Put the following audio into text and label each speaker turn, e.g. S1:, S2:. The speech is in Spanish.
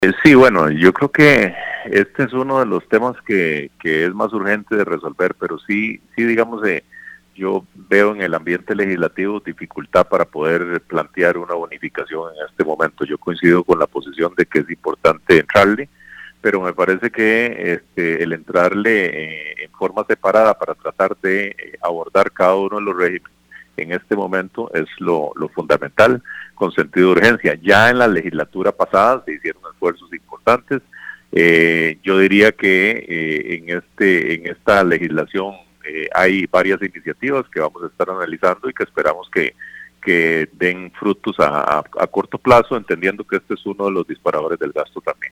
S1: Sí, bueno, yo creo que este es uno de los temas que es más urgente de resolver, pero sí, digamos, yo veo en el ambiente legislativo dificultad para poder plantear una bonificación en este momento. Yo coincido con la posición de que es importante entrarle, pero me parece que el entrarle en forma separada para tratar de abordar cada uno de los regímenes en este momento es lo fundamental, con sentido de urgencia. Ya en la legislatura pasada se hicieron esfuerzos importantes. Yo diría que en esta legislación hay varias iniciativas que vamos a estar analizando y que esperamos que den frutos a corto plazo, entendiendo que este es uno de los disparadores del gasto también.